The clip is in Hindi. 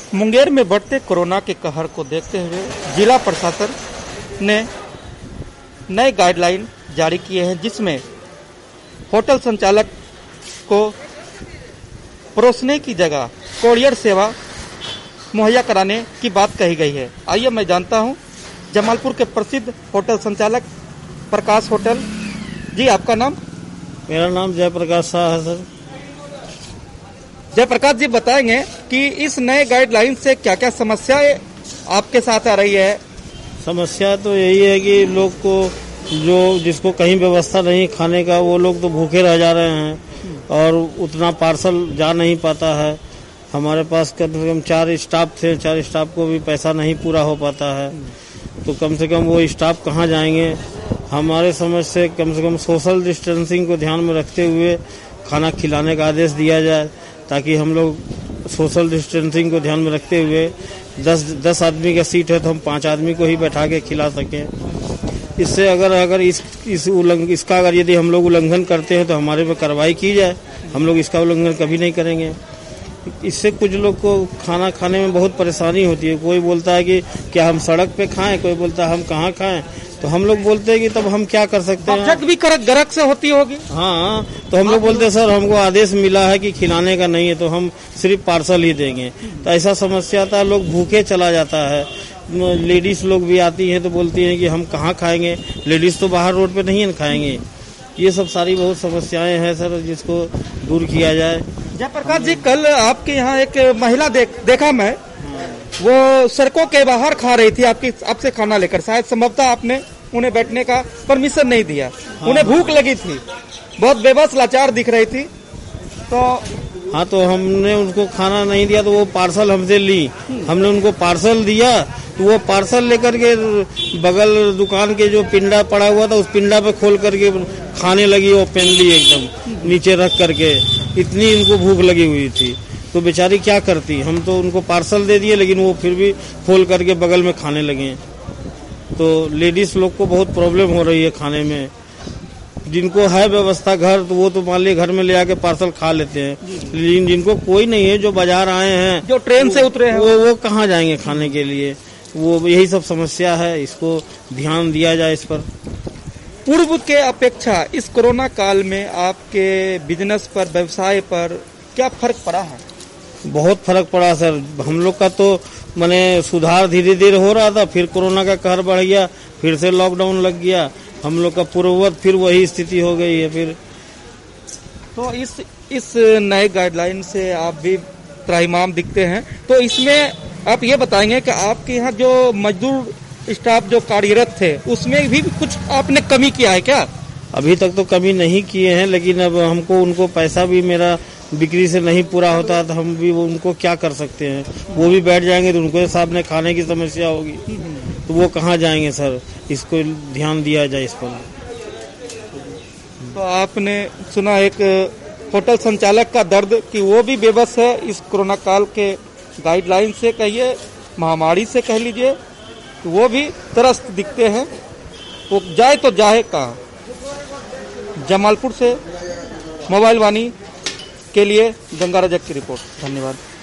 मुंगेर में बढ़ते कोरोना के कहर को देखते हुए जिला प्रशासन ने नए गाइडलाइन जारी किए हैं, जिसमें होटल संचालक को परोसने की जगह कोरियर सेवा मुहैया कराने की बात कही गई है। आइए मैं जानता हूं जमालपुर के प्रसिद्ध होटल संचालक प्रकाश होटल जी, आपका नाम? मेरा नाम जयप्रकाश शाह है सर। जयप्रकाश जी, बताएंगे कि इस नए गाइडलाइन से क्या क्या समस्याएं आपके साथ आ रही है? समस्या तो यही है कि लोग को जिसको कहीं व्यवस्था नहीं खाने का, वो लोग तो भूखे रह जा रहे हैं और उतना पार्सल जा नहीं पाता है। हमारे पास कम से कम 4 स्टाफ थे, 4 स्टाफ को भी पैसा नहीं पूरा हो पाता है, तो कम से कम वो स्टाफ कहाँ जाएंगे। हमारे समझ से कम सोशल डिस्टेंसिंग को ध्यान में रखते हुए खाना खिलाने का आदेश दिया जाए, ताकि हम लोग सोशल डिस्टेंसिंग को ध्यान में रखते हुए 10 आदमी का सीट है तो हम 5 आदमी को ही बैठा के खिला सकें। इससे अगर इसका अगर यदि हम लोग उल्लंघन करते हैं तो हमारे पे कार्रवाई की जाए। हम लोग इसका उल्लंघन कभी नहीं करेंगे। इससे कुछ लोग को खाना खाने में बहुत परेशानी होती है। कोई बोलता है कि क्या हम सड़क पे खाएं, कोई बोलता है हम कहाँ खाएं, तो हम लोग बोलते हैं कि तब हम क्या कर सकते हैं। भी गरज से होती होगी। हाँ, तो हम लोग बोलते हैं सर हमको आदेश मिला है कि खिलाने का नहीं है, तो हम सिर्फ पार्सल ही देंगे। तो ऐसा समस्या आता है, लोग भूखे चला जाता है। लेडीज लोग भी आती हैं तो बोलती हैं कि हम कहाँ खाएंगे, लेडीज तो बाहर रोड पे नहीं खाएंगे। ये सब सारी बहुत समस्याएं हैं सर, जिसको दूर किया जाए। जयप्रकाश जी, कल आपके यहाँ एक महिला देखा मैं, वो सड़कों के बाहर खा रही थी आपसे खाना लेकर। शायद संभवतः आपने उन्हें बैठने का परमिशन नहीं दिया। उन्हें भूख लगी थी, बहुत बेबस लाचार दिख रही थी। तो हाँ, तो हमने उनको खाना नहीं दिया तो वो पार्सल हमसे ली। हमने उनको पार्सल दिया तो वो पार्सल लेकर के बगल दुकान के जो पिंडा पड़ा हुआ था उस पिंडा पे खोल करके खाने लगी, ओपनली एकदम नीचे रख करके। इतनी इनको भूख लगी हुई थी, तो बेचारी क्या करती। हम तो उनको पार्सल दे दिए, लेकिन वो फिर भी खोल करके बगल में खाने लगे। तो लेडीज लोग को बहुत प्रॉब्लम हो रही है खाने में। जिनको है व्यवस्था घर, तो वो तो मान लीजिए घर में ले आके पार्सल खा लेते हैं, लेकिन जिनको कोई नहीं है, जो बाजार आए हैं, जो ट्रेन से उतरे हैं, वो कहाँ जाएंगे खाने के लिए। वो यही सब समस्या है, इसको ध्यान दिया जाए इस पर। पूर्व के अपेक्षा इस कोरोना काल में आपके बिजनेस पर, व्यवसाय पर क्या फर्क पड़ा है? बहुत फर्क पड़ा सर। हम लोग का तो माने सुधार धीरे धीरे हो रहा था, फिर कोरोना का कहर बढ़ गया, फिर से लॉकडाउन लग गया। हम लोग का पूर्ववत फिर वही स्थिति हो गई है। फिर तो इस नए गाइडलाइन से आप भी त्राहिमाम दिखते हैं, तो इसमें आप ये बताएंगे कि आपके यहाँ जो मजदूर स्टाफ जो कार्यरत थे, उसमें भी कुछ आपने कमी किया है क्या? अभी तक तो कमी नहीं किए हैं, लेकिन अब हमको उनको पैसा भी मेरा बिक्री से नहीं पूरा होता, तो हम भी उनको क्या कर सकते हैं। वो भी बैठ जाएंगे तो उनको सामने खाने की समस्या होगी, तो वो कहाँ जाएंगे सर। इसको ध्यान दिया जाए इस पर। तो आपने सुना एक होटल संचालक का दर्द कि वो भी बेबस है इस कोरोना काल के गाइडलाइन से, कहिए महामारी से कह लीजिए, तो वो भी त्रस्त दिखते हैं। वो जाए तो जाए कहाँ। जमालपुर से मोबाइल वाणी के लिए गंगा रजक की रिपोर्ट। धन्यवाद।